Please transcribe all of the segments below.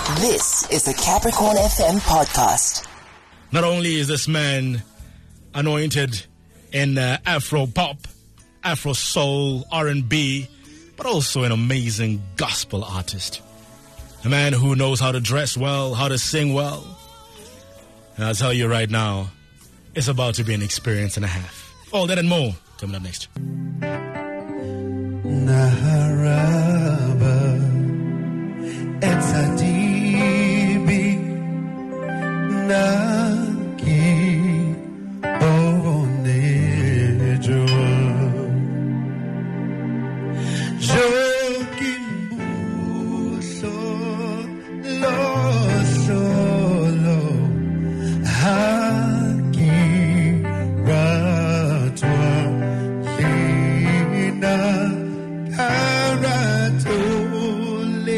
This is the Capricorn FM podcast. Not only is this man anointed in Afro pop, Afro soul, R&B, but also an amazing gospel artist. A man who knows how to dress well, how to sing well. And I'll tell you right now, it's about to be an experience and a half. All that and more coming up next. Naharaba Etsadibi Naki Bonejo Jokimbuso Lo Solo Haki Ratwa Lina Karatole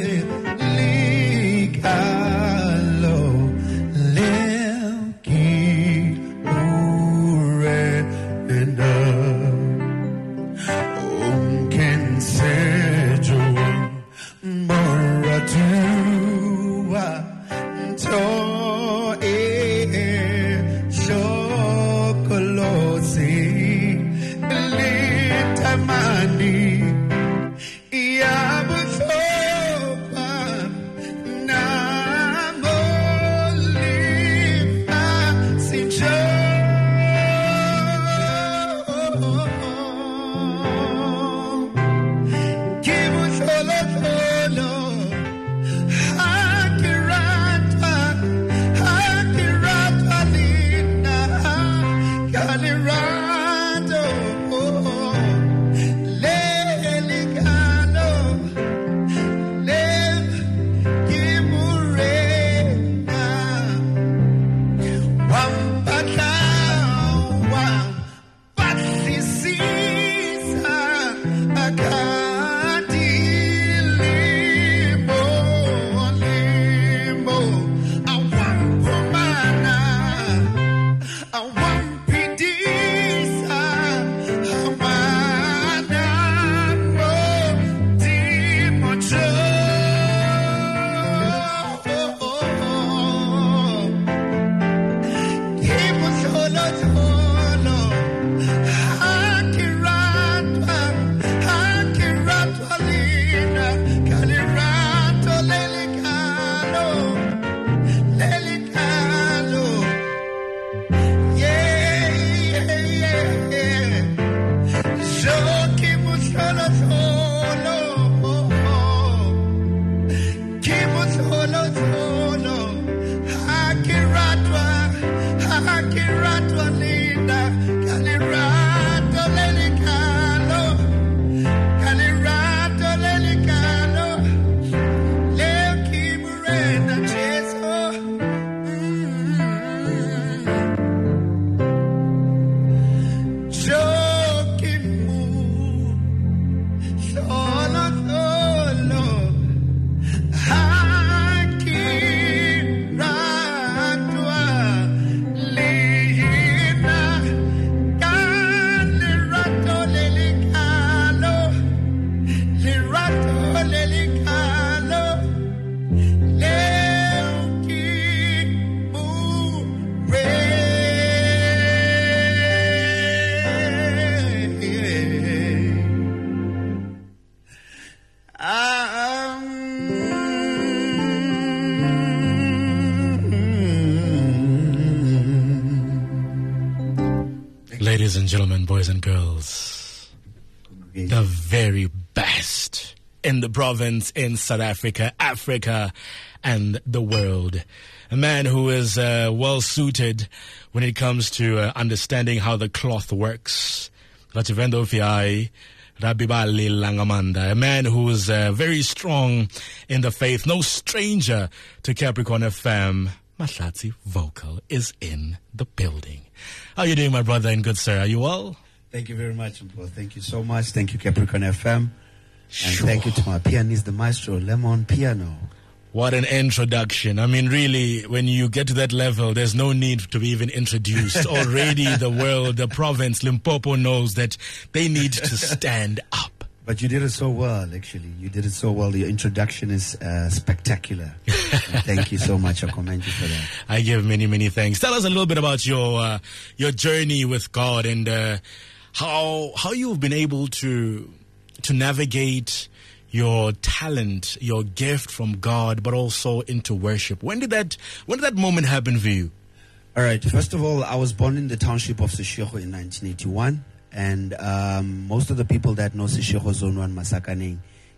Likalo Lelki Urenda Onken Sejo Moratua To Shokolosi Litamani Ladies and gentlemen, boys and girls, the very best in the province, in South Africa, Africa, and the world. A man who is well suited when it comes to understanding how the cloth works. A man who is very strong in the faith, no stranger to Capricorn FM. Mahlatsi Vocal is in the building. How are you doing, my brother and good sir? Are you well? Thank you very much, Mpo. Thank you so much. Thank you, Capricorn FM. And Sure. thank you to my pianist, the maestro, Lemon Piano. What an introduction. I mean, really, when you get to that level, there's no need to be even introduced. Already the world, the province, Limpopo knows that they need to stand up. But you did it so well, actually. You did it so well. Your introduction is spectacular. Thank you so much. I commend you for that. I give many, many thanks. Tell us a little bit about your journey with God and how you've been able to navigate your talent, your gift from God, but also into worship. When did that moment happen for you? All right. First of all, I was born in the township of Seshego in 1981. And most of the people that know Seshego Zone 1 Masakaneng,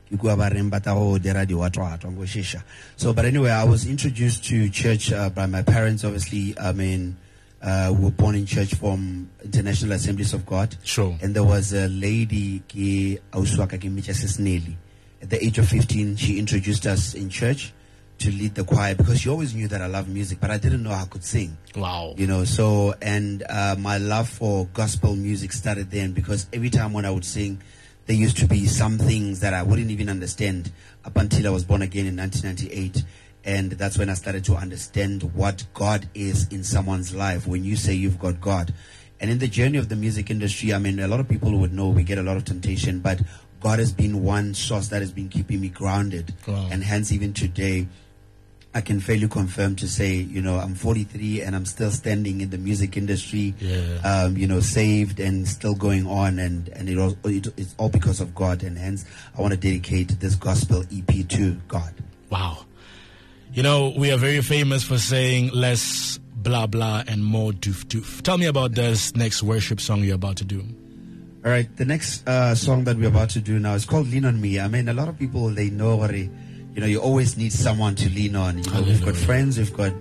so, but anyway, I was introduced to church by my parents, obviously. We were born in church from International Assemblies of God. Sure. And there was a lady, at the age of 15, she introduced us in church to lead the choir, because she always knew that I love music, but I didn't know I could sing. Wow. So, and my love for gospel music started then, because every time when I would sing, there used to be some things that I wouldn't even understand up until I was born again in 1998. And that's when I started to understand what God is in someone's life when you say you've got God. And in the journey of the music industry, I mean, a lot of people would know we get a lot of temptation, but God has been one source that has been keeping me grounded. Wow. And hence, even today, I can fairly confirm to say, I'm 43 and I'm still standing in the music industry, saved and still going on. And it's all because of God. And hence, I want to dedicate this gospel EP to God. Wow. We are very famous for saying less blah, blah, and more doof, doof. Tell me about this next worship song you're about to do. All right. The next song that we're about to do now is called Lean On Me. I mean, a lot of people, they know what you always need someone to lean on. We've got friends, we've got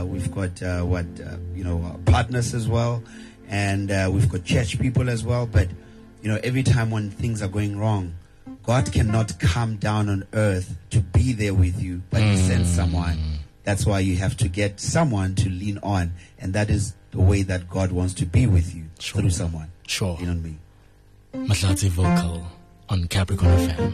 partners as well, and we've got church people as well. But every time when things are going wrong, God cannot come down on earth to be there with you, but He sends someone. That's why you have to get someone to lean on, and that is the way that God wants to be with you, through someone. Sure. Lean on me. Mahlatsi vocal on Capricorn FM.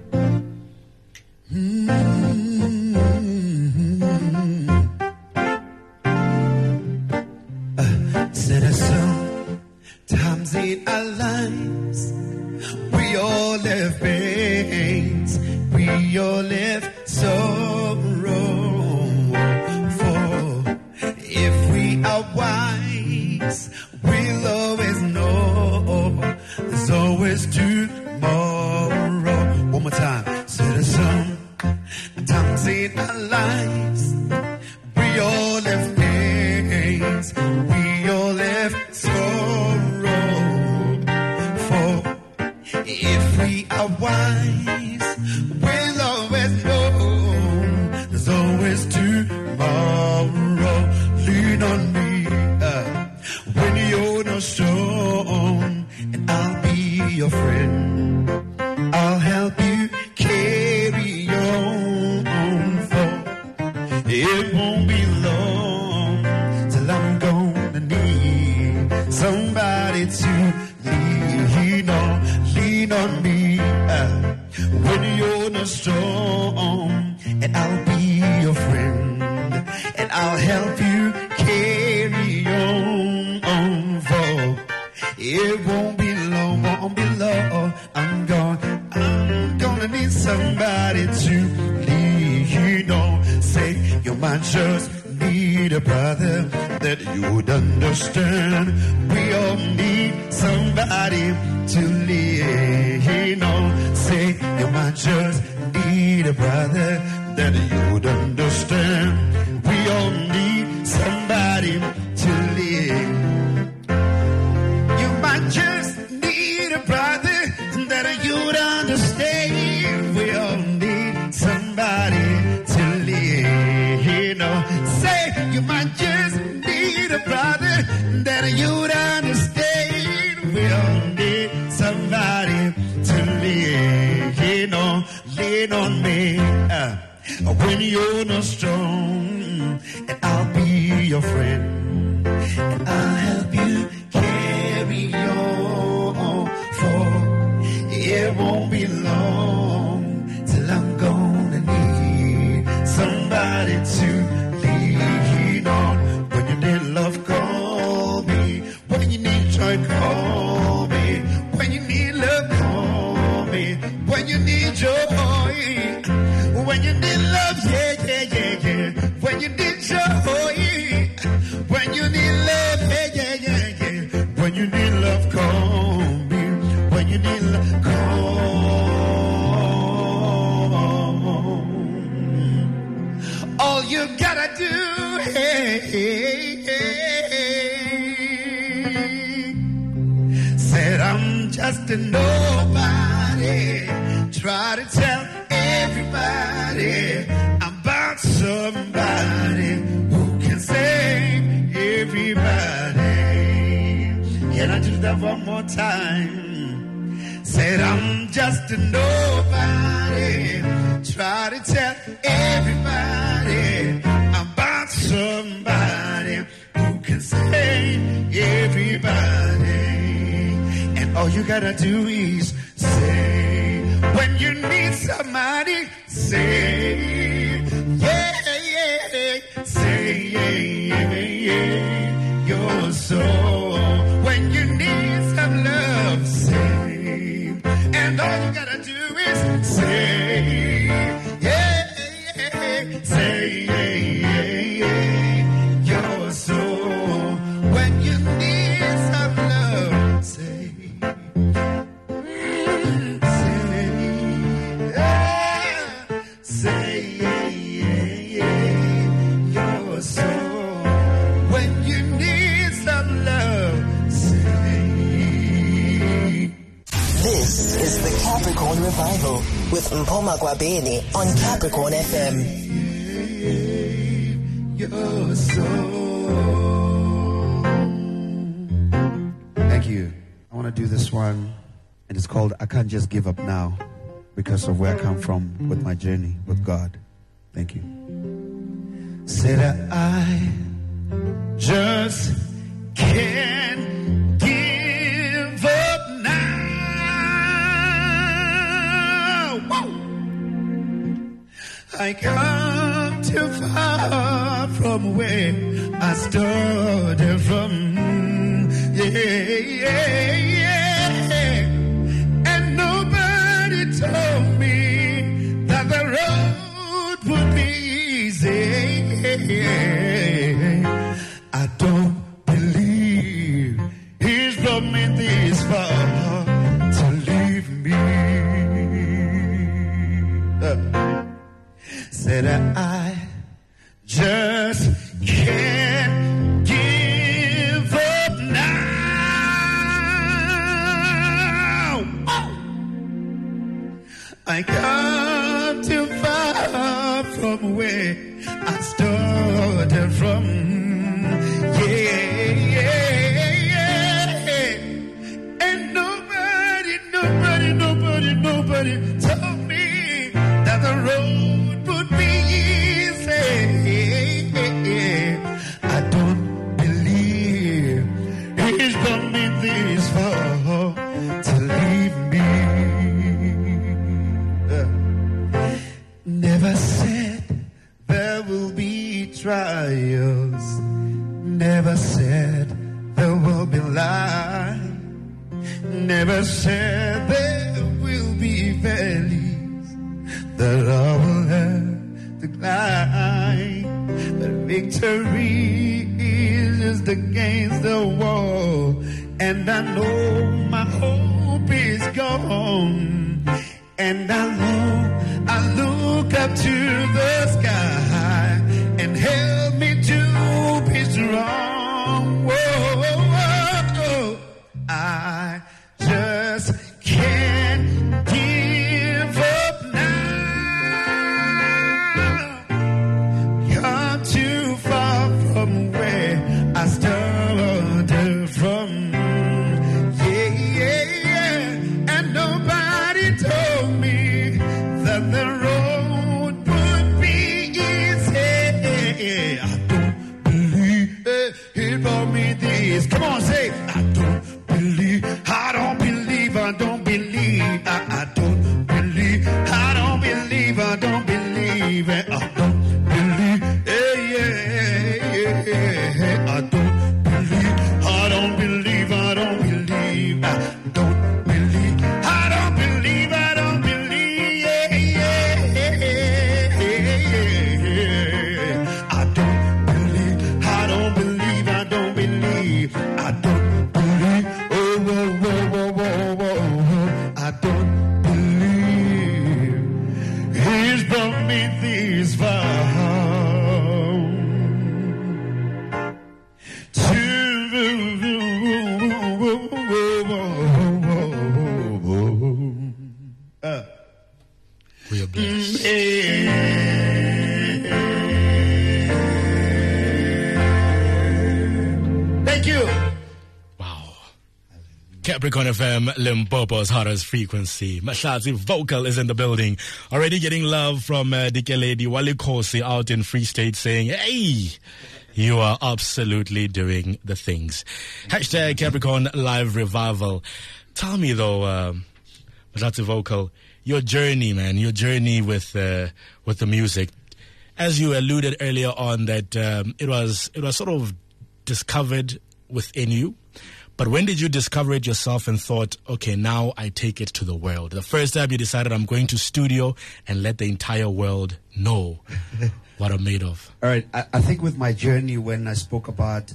Sometimes in our lives, we all have pains, we all have sorrow. For if we are wise, we'll always know there's always tomorrow. One more time. Sometimes in our lives, we all have pains, we all have sorrow. For if we are wise, we'll always know there's always tomorrow. Lean on me when you're not strong, and I'll be your friend. I'll help you carry on, for it won't be long till I'm gonna need somebody to lean on me when you're not strong, and I'll be your friend, and I'll help you carry on, for it won't be long, I'm gonna need somebody to lean on. Say you might just need a brother that you would understand. We all need somebody to lean on. Say you might just need a brother that you would understand. We all need somebody to lean. You might just need a brother that you'd understand. We all need somebody to lean on. Say you might just need a brother that you'd understand. We all need somebody to lean on. Lean on me when you're not strong, and I'll be your friend, and I'll help you carry on, for it won't be long till I'm gonna need somebody to lean on. When you need love, call me. When you need joy, call me. When you need love, call me. you gotta do, said I'm just a nobody. Try to tell everybody about somebody who can save everybody. Can I do that one more time? Said I'm just a nobody. Try to tell everybody about somebody who can save everybody. And all you gotta do is say, when you need somebody, say, yeah, yeah, say, yeah, yeah, your soul. When you need some love, say, and all you gotta do is say, yeah, yeah, say, yeah, yeah, your soul. When you need some love, say, say, yeah, yeah, your soul. When you need some love, say. This is the Capricorn Revival with Mpoma Gwabeni on Capricorn FM. Your soul. Thank you. I want to do this one, and it's called I Can't Just Give Up Now, because of where I come from with my journey with God. Thank you. Said I just can't give up now. Whoa. I come too far from where I started from. Yeah, yeah, yeah. And nobody told me that the road would be easy. I don't believe he's brought me this far to leave me. Said I just can't give up now. Oh. I come too far from where I started from. Yeah, yeah, yeah. And nobody told me that the road would be easy. I don't believe he's brought me this far to leave me. Never said there will be trials. Never said there will be life. Never said there will be valleys that I will have to climb. But victory is just against the wall, and I know my hope is gone. And I look up to the sky and help me to be strong. Whoa, whoa, whoa. I just can't give up now. Come too far from where I started from. Yeah, yeah, yeah. And nobody told me that the road would be easy. I don't believe he brought me this. Come on, say, I don't believe, I don't believe, I don't believe, I don't believe, I don't believe, I don't believe, I don't believe, yeah, I don't believe, I don't believe, I don't believe, I don't believe, I don't believe, I don't believe, yeah, I don't believe, I don't believe, I don't believe, I don't believe, oh, whoa, whoa, whoa, whoa, whoa, I don't believe he's brought me this far. Capricorn FM, Limpopo's hottest frequency. Mahlatsi Vocal is in the building. Already getting love from Dikeledi Walikosi out in Free State saying, hey, you are absolutely doing the things. Hashtag Capricorn Live Revival. Tell me though, Mahlatsi Vocal, your journey, man, your journey with the music. As you alluded earlier on that it was sort of discovered within you. But when did you discover it yourself and thought, okay, now I take it to the world? The first time you decided I'm going to studio and let the entire world know what I'm made of. All right. I think with my journey, when I spoke about,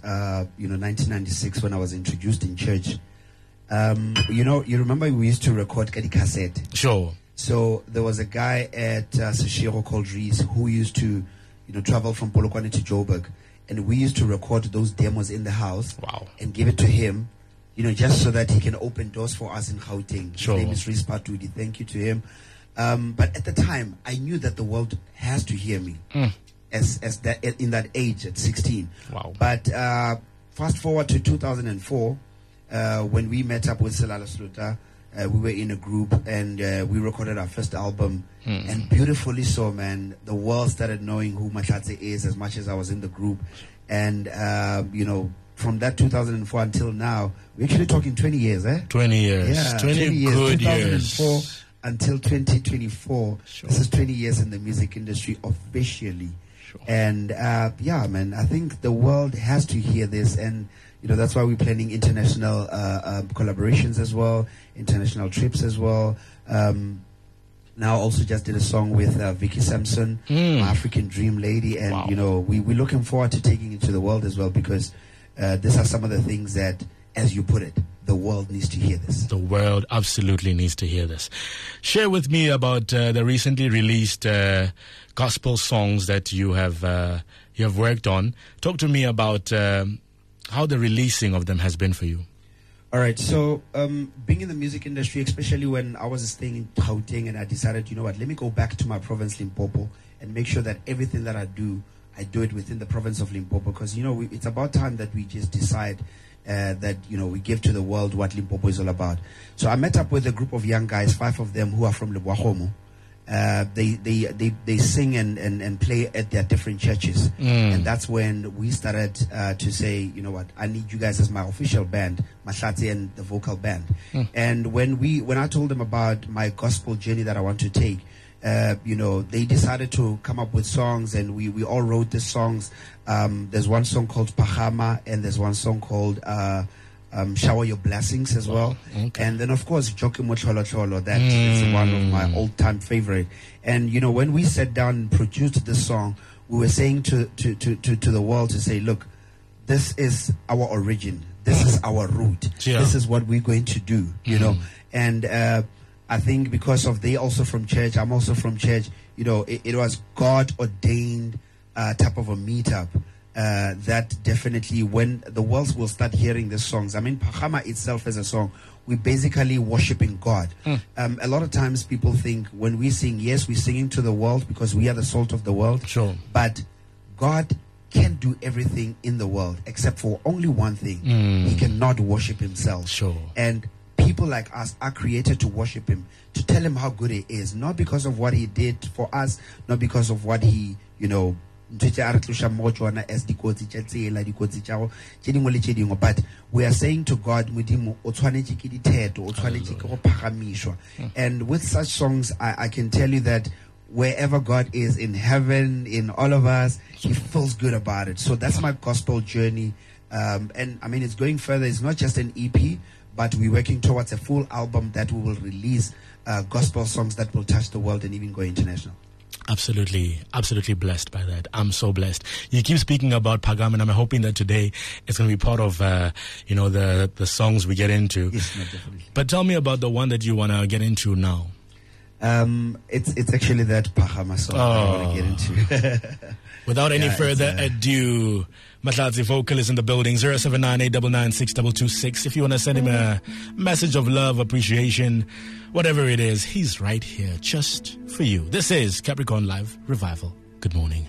1996, when I was introduced in church, you remember we used to record Kadi cassette. Sure. So there was a guy at Seshiro called Reese who used to, travel from Polokwane to Joburg. And we used to record those demos in the house. Wow. And give it to him, just so that he can open doors for us in Gauteng. Sure. His name is Reese Patudi. Thank you to him. But at the time, I knew that the world has to hear me as that in that age at 16. Wow. But fast forward to 2004, when we met up with Selala Sluta, we were in a group and we recorded our first album. And beautifully so, man, the world started knowing who Mahlatsi is as much as I was in the group. And, from that 2004 until now, we're actually talking 20 years, eh? 20 years. Yeah, 20 years. good 2004 years. Until 2024. Sure. This is 20 years in the music industry officially. Sure. And, man, I think the world has to hear this. And, that's why we're planning international collaborations as well, international trips as well. Now also just did a song with Vicky Sampson, my African Dream Lady. And, wow. We're looking forward to taking it to the world as well because these are some of the things that, as you put it, the world needs to hear this. The world absolutely needs to hear this. Share with me about the recently released gospel songs that you have worked on. Talk to me about how the releasing of them has been for you. All right, so being in the music industry, especially when I was staying in Gauteng and I decided, let me go back to my province, Limpopo, and make sure that everything that I do it within the province of Limpopo because, it's about time that we just decide that, we give to the world what Limpopo is all about. So I met up with a group of young guys, 5 of them who are from Lebwahomo. They sing and play at their different churches. And that's when we started to say, I need you guys as my official band, Mahlatsi and the vocal band. And when I told them about my gospel journey that I want to take, they decided to come up with songs and we all wrote the songs. There's one song called Pahama and there's one song called Shower Your Blessings as well. Okay. And then, of course, Jokimo Cholo Cholo. That is one of my all-time favorite. And, when we sat down and produced the song, we were saying to the world to say, look, this is our origin. This is our root. Yeah. This is what we're going to do, And I think because of they also from church, I'm also from church, it was God-ordained type of a meetup. That definitely when the world will start hearing these songs. I mean, Pahama itself as a song, we're basically worshiping God. A lot of times people think when we sing, yes, we're singing to the world because we are the salt of the world. Sure. But God can't do everything in the world except for only one thing. He cannot worship himself. Sure. And people like us are created to worship him, to tell him how good he is, not because of what he did for us, not because of what he, but we are saying to God, and with such songs, I can tell you that wherever God is in heaven, in all of us, he feels good about it. So that's my gospel journey. And I mean, it's going further. It's not just an EP, but we're working towards a full album that we will release gospel songs that will touch the world and even go international. Absolutely blessed by that. I'm so blessed. You keep speaking about Pagam, and I'm hoping that today it's going to be part of, the songs we get into. Yes, no, definitely. But tell me about the one that you want to get into now. It's actually that Pagama song I want to get into. Without any further ado, Mahlatsi Vocal is in the building. 079-899-6226. If you want to send him a message of love, appreciation, whatever it is, he's right here just for you. This is Capricorn Live Revival. Good morning.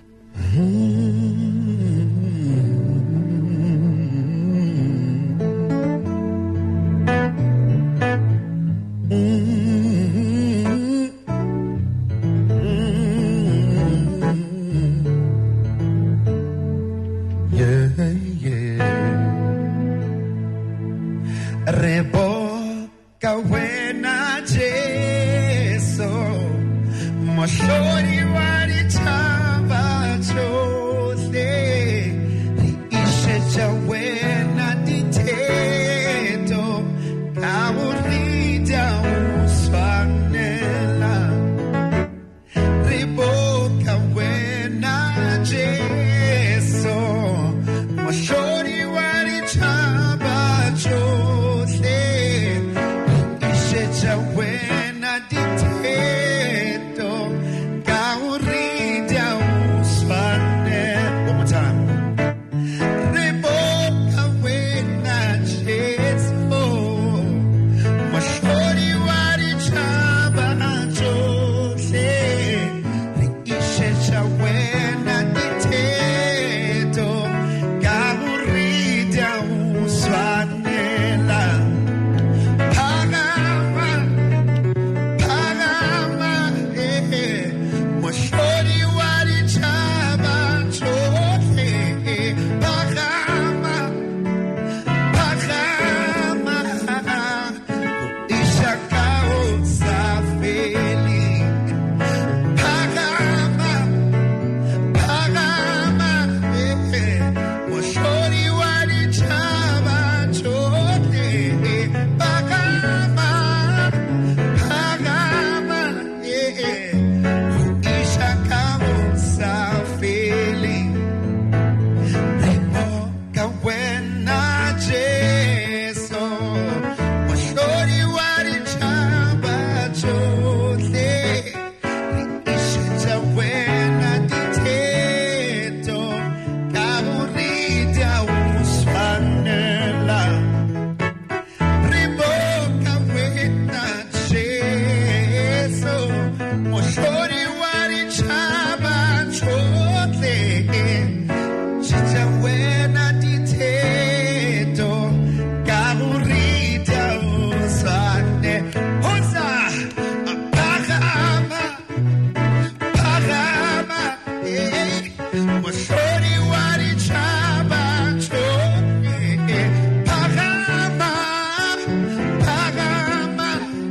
Moshori wari chaba choke. Pagama, pagama,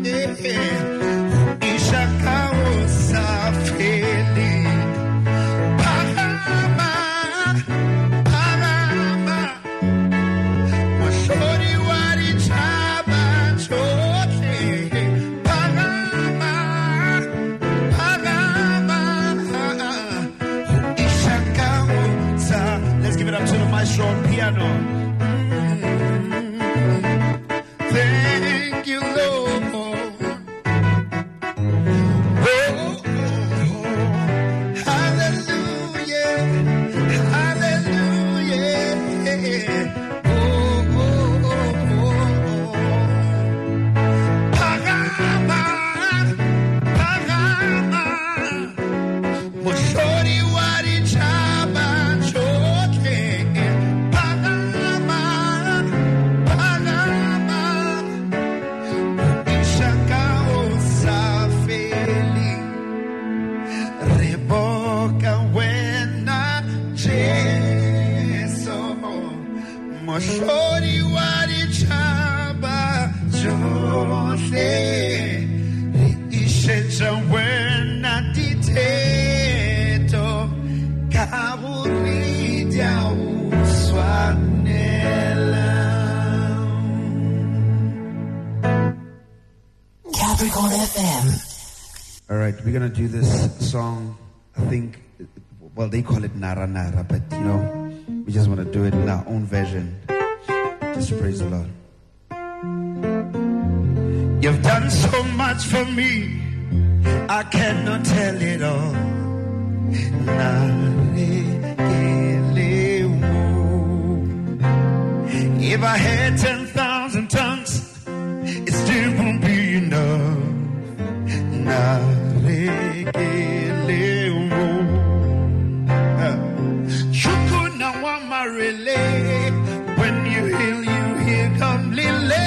ishakao safeli. Pagama, pagama, moshori wari chaba choke. Pagama, pagama, ishakao sa. Let's give it up to the maestro on piano. Thank you, Lord. Oh, hallelujah, hallelujah. Pagama, pagama, moshori wari chaba choke. Pagama, pagama, ishakao safeli. Reboka wena Jeso. Moshori wari chaba choke. Ishecha wena titeto. Kaburidia uswanela. Capricorn FM. All right, we're going to do this song. I think, well, they call it Nara Nara, but you know, we just want to do it in our own version. Just praise the Lord. You've done so much for me, I cannot tell it all. If I had 10,000 tongues, it still won't be enough. Chukuna wamarele, when you heal, you hear come lile.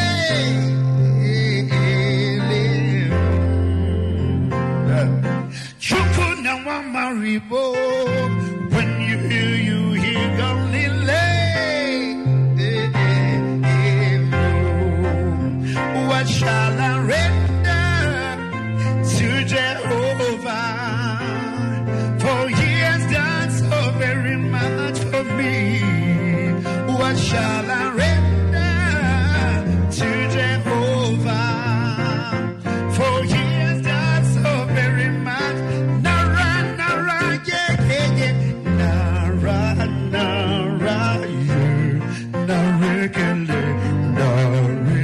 Chukuna wamaribo, when you heal, you hear come lile. What shall I render to Jehovah? For he has done so very much for me. What shall I render to Jehovah? For he has done so very much. Nara, nara, yeah, yeah, yeah. Nara, nara, yeah. Nara, kele, nara.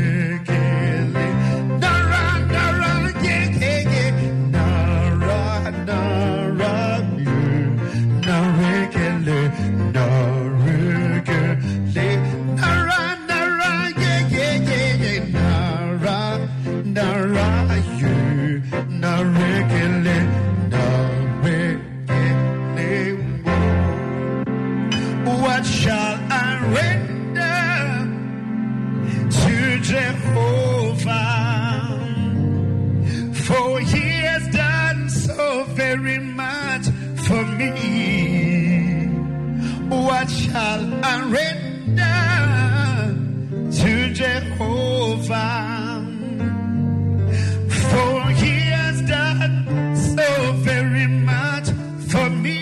What shall I render to Jehovah? For he has done so very much for me. What shall I render to Jehovah? For he has done so very much for me.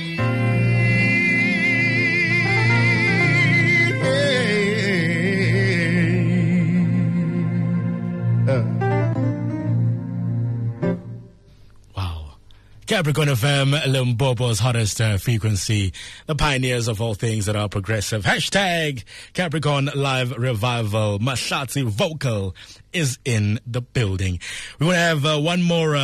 Capricorn FM, Limpopo's hottest frequency, the pioneers of all things that are progressive. Hashtag Capricorn Live Revival. Mahlatsi Vocal is in the building. We want to have one more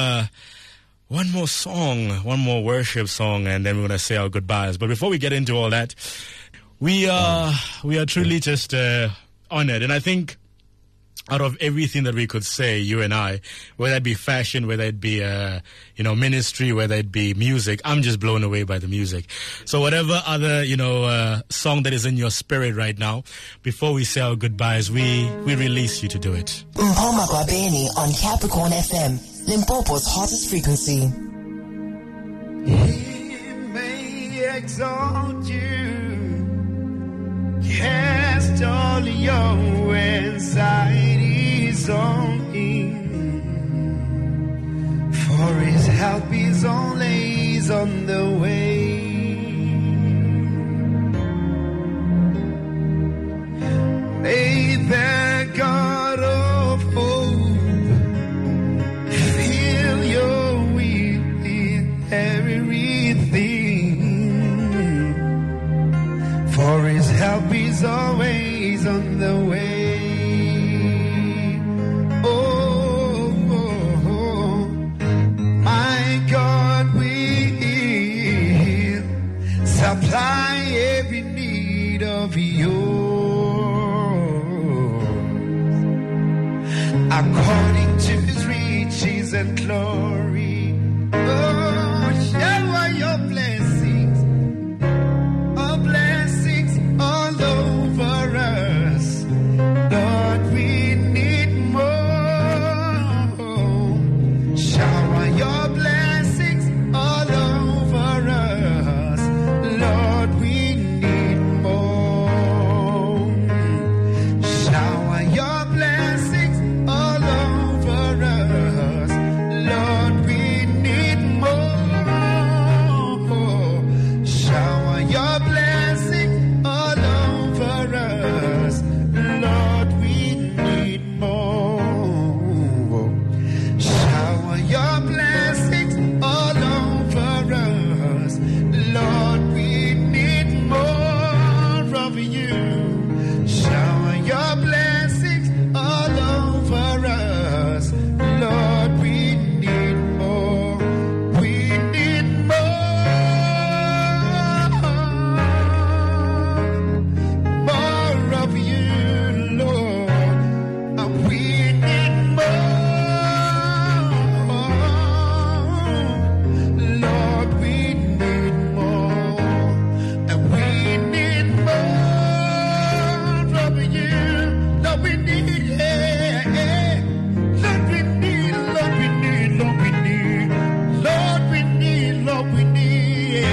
song, one more worship song, and then we're going to say our goodbyes. But before we get into all that, we are truly just honored, and I think out of everything that we could say, you and I, whether it be fashion, whether it be ministry, whether it be music, I'm just blown away by the music. So whatever other song that is in your spirit right now, before we say our goodbyes, we release you to do it. Mpoma Gwabeni on Capricorn FM, Limpopo's hottest frequency. He may exalt you. Cast all your anxieties on him, for his help is always on the way. May the God of hope fill your with everything, for his help is always on the way. Oh, oh, oh. My God will supply every need of yours, according to his riches and glory. Oh, shower your blessings all over us. Lord, we need more. Shower your blessings all over us. Lord, we need more. Shower your blessings all over us. Lord, we need more. Shower your blessings all over us. Lord, we need more. Shower your blessings all over us. Lord, we need more of you. Shower your blessings all over us. Lord, we need more. We need more of you, Lord. We need more. Lord, we need more. And we need more of you. Lord, we need, Lord, we need, Lord, we need, Lord, we need, Lord, we need, Lord, we need,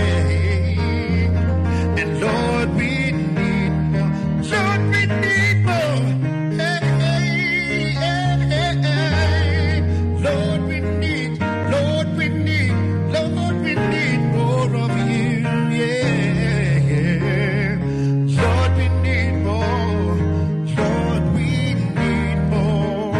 and Lord, we need more. Lord, we need more. Lord, we need, Lord, we need, Lord, we need more of you. Yeah. Lord, we need more. Lord, we need more.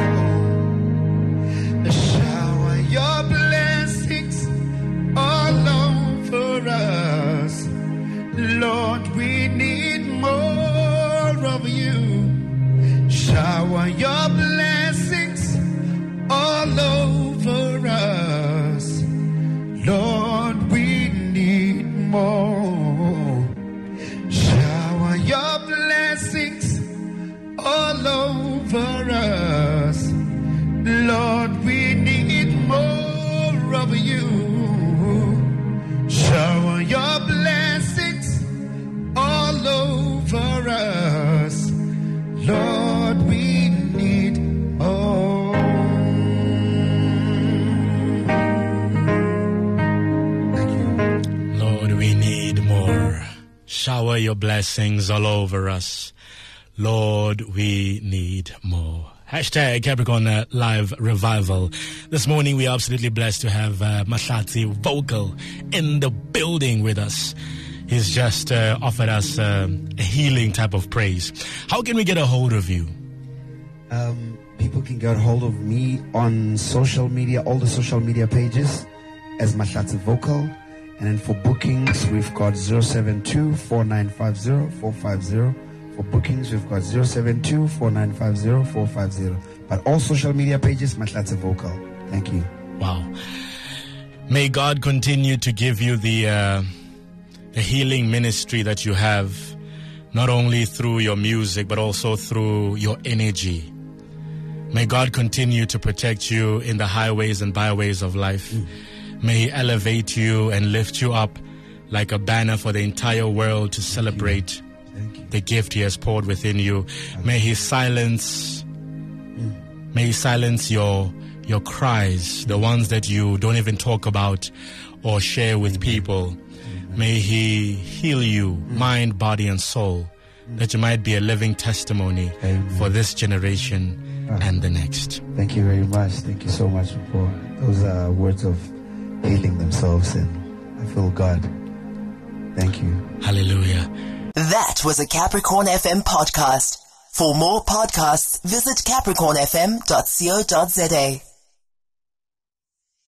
Shower your blessings all over us. Lord, we need more of you. Shower your blessings all over us. Lord, we need more. Shower your blessings all over us. Lord, we need more of you. Shower your blessings all over us. Lord, we need more. Thank you. Lord, we need more. Shower your blessings all over us. Lord, we need more. Hashtag Capricorn Live Revival. This morning we are absolutely blessed to have Mahlatsi Vocal in the building with us. He's just offered us a healing type of praise. How can we get a hold of you? People can get a hold of me on social media, all the social media pages as Mahlatsi Vocal. And then for bookings, we've got 072-4950-450. For bookings, we've got 072-4950-450. But all social media pages, Mahlatsi Vocal. Thank you. Wow. May God continue to give you the healing ministry that you have, not only through your music, but also through your energy. May God continue to protect you in the highways and byways of life. May He elevate you and lift you up like a banner for the entire world to celebrate the gift He has poured within you. May He silence your cries, the ones that you don't even talk about or share with people. May He heal you, mind, body, and soul, that you might be a living testimony for this generation and the next. Thank you very much. Thank you so much for those words of healing themselves, and I feel God. Thank you. Hallelujah. That was a Capricorn FM podcast. For more podcasts, visit capricornfm.co.za.